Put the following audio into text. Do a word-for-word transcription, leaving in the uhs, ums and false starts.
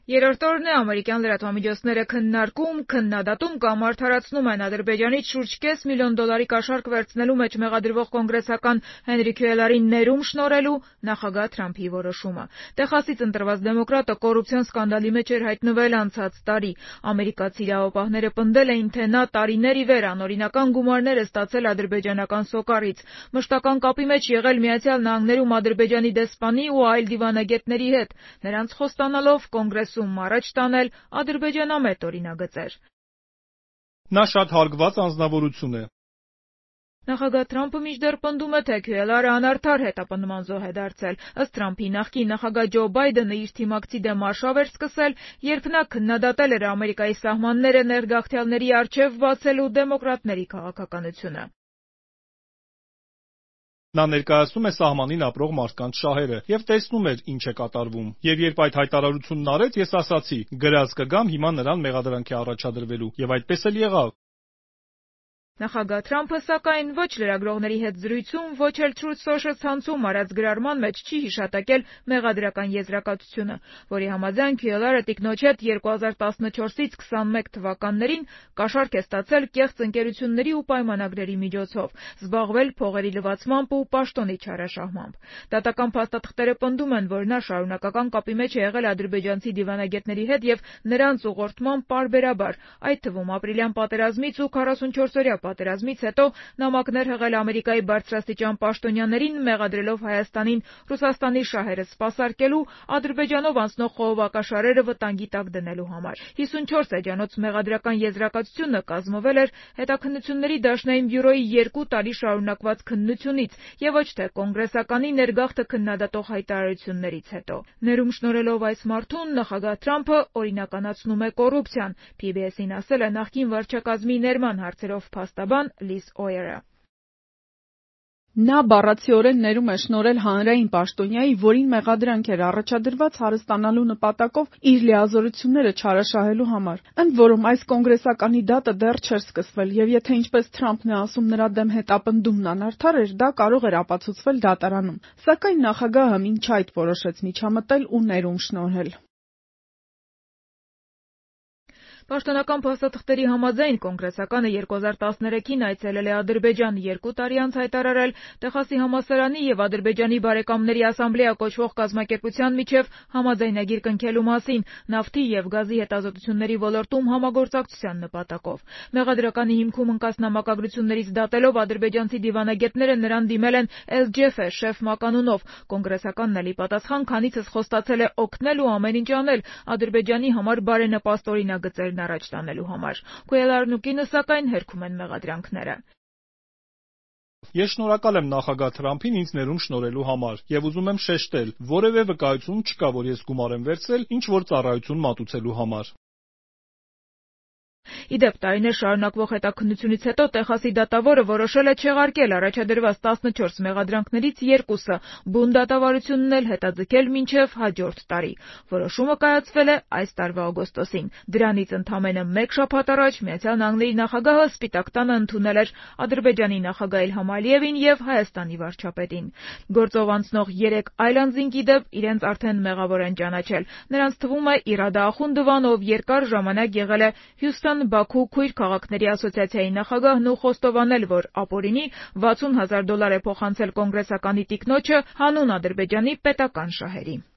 Երրորդ օրն է ամերիկյան լրատվամիջոցները քննարկում, քննադատում կամ արդարացնում են Ադրբեջանից շուրջ կես միլիոն դոլարի կաշառք վերցնելու մեջ մեղադրվող կոնգրեսական Հենրի Քյուելարին ներում շնորհելու նախագահ Թրամփի որոշումը։ Տեխասից ընտրված դեմոկրատը կոռուպցիոն սկանդալի մեջ էր հայտնվել անցած տարի։ Ամերիկացի իրավապահները պնդել էին, թե նա տարիներ ի վեր անօրինական գումարներ է ստացել ադրբեջանական սոկառից, մշտական կապի մեջ եղել Միացյալ Նահանգներում Ադրբեջանի դեսպանի ու այլ դիվանագետների հետ, նրանց խոստանալով կոնգրեսում առաջ տանել ադրբեջանամետ օրինագծեր։ Նա շատ հարգված անձնավորություն է։ Նախագահ Թրամփը մինչդեռ պնդում է, թե Քյուելարը անարդար հետապնդման զոհ է դարձել։ Ըստ Թրամփի, նախկին նախագահ Ջո Բայդենը իր թիմակցի դեմ արշավ էր սկսել, երբ նա քննադատել էր Ամերիկայի սահմանները ներգաղթյալների առջև բացելու դեմոկրատների քաղաքականությունը։ Նա ներկայացնում է սահմանին ապրող մարդկանց շահերը և տեսնում էր, ինչ է կատարվում։ Եվ երբ այդ հայտարարությունն արեց, ես ասացի՝ գրած կգամ հիմա նրան մեղադրանքի առաջադրվելու, եւ այդպես էլ եղավ։ Նախագահ Թրամփը, սակայն, ոչ լրագրողների հետ զրույցում, ոչ էլ Truth Social ցանցում արած գրառման մեջ չի հիշատակել մեղադրական եզրակացությունը, որի համաձայն Քյուելարը տիկնոջ հետ երկու հազար տասնչորսից քսանմեկ թվականներին կաշառք է ստացել կեղծ ընկերությունների ու պայմանագրերի միջոցով, զբաղվել փողերի լվացմամբ ու պաշտոնի չարաշահմամբ։ Դատական փաստաթղթերը պնդում են, որ նա շարունակական կապի մեջ է եղել ադրբեջանցի դիվանագետների հետ եւ նրանց ուղղորդմամբ պարբերաբար, այդ թվում ապրիլյան պատերազմից ու քառասունչորսօրյա պատերազմից հետո նամակներ հղել Ամերիկայի բարձրաստիճան պաշտոնյաներին, մեղադրելով Հայաստանին Ռուսաստանի շահերը սպասարկելու, Ադրբեջանով անցնող խողովակաշարերը վտանգի տակ դնելու համար։ հիսունչորս էջանոց մեղադրական եզրակացությունը կազմվել էր Հետաքննությունների դաշնային բյուրոյի երկու տարի շարունակված քննությունից եւ ոչ թե կոնգրեսականի ներգաղթը քննադատող հայտարարություններից հետո։ Ներում շնորհելով այս մարդուն, նախագահ Թրամփը օրինականացնում է կոռուպցիան, P B S-ին ասել է նախկին վարչակազմի ներման հարցերով փաստաբան Լիզ Օյերը։ Նա բառացիորեն ներում է շնորհել հանրային պաշտոնյայի, որին մեղադրանք էր առաջադրված հարստանալու նպատակով իր լիազորությունները չարաշահելու համար։ Ընդ որում, այս կոնգրեսականի դատը դեռ չէր սկսվել, եւ եթե ինչպես Թրամփն է ասում, նրա դեմ հետապնդումն անարդար էր, դա կարող էր ապացուցվել դատարանում։ Սակայն նախագահը մինչ այդ որոշեց միջամտել ու ներում շնորհել։ Պաշտոնական փաստաթղթերի համաձայն կոնգրեսականը երկու հազար տասներեքին այցելել է Ադրբեջան, երկու տարի անց հայտարարել Տեխասի համալսարանի եւ Ադրբեջանի բարեկամների ասամբլեա կոչվող կազմակերպության միջև համաձայնագիր կնքելու մասին նավթի եւ գազի հետազոտությունների ոլորտում համագործակցության նպատակով։ Մեղադրականի հիմքում ընկած նամակագրություններից դատելով ադրբեջանցի դիվանագետները նրան դիմել են Էլ Ջեֆե շեֆ մականունով։ Կոնգրեսականն էլ ի պատասխան քանիցս խոստացել է օգնել ու ամեն ինչ անել Ադրբեջանի համար բարենպաստ օրինագծեր առաջ տանելու համար։ Քյուելարն ու կինը, սակայն, հերքում են մեղադրանքները։ Ես շնորհակալ եմ նախագահ Թրամփին ինձ ներում շնորհելու համար եւ ուզում եմ շեշտել, որևէ վկայություն չկա, որ ես գումար եմ վերցրել ինչ որ ծառայություն մատուցելու համար։ Իդեպ տարիներ շարունակվող հետաքննությունից հետո Տեխասի դատավորը որոշել է չեղարկել առաջադրված տասնչորս մեղադրանքներից երկուսը, բուն դատավարությունն էլ հետաձգել մինչև հաջորդ տարի։ Որոշումը կայացվել է այս տարվա օգոստոսին։ Դրանից ընդամենը մեկ շաբաթ առաջ Միացյալ Նահանգների նախագահը Սպիտակ տանը ընդունել էր Ադրբեջանի նախագահ Իլհամ Ալիևին եւ Հայաստանի վարչապետին։ Գործով անցնող երեք այլ անձինք իդեպ իրենց արդեն մեղավոր են ճանաչել։ Նրանց թվում է Իրադա Ախունդովան, ով երկար ժամանակ եղել է Հյուսթոն Բաքու քույր քաղաքների ասոցիացիայի նախագահն ու խոստովանել, որ ապօրինի վաթսուն հազար դոլար է փոխանցել կոնգրեսականի տիկնոջը հանուն Ադրբեջանի պետական շահերի։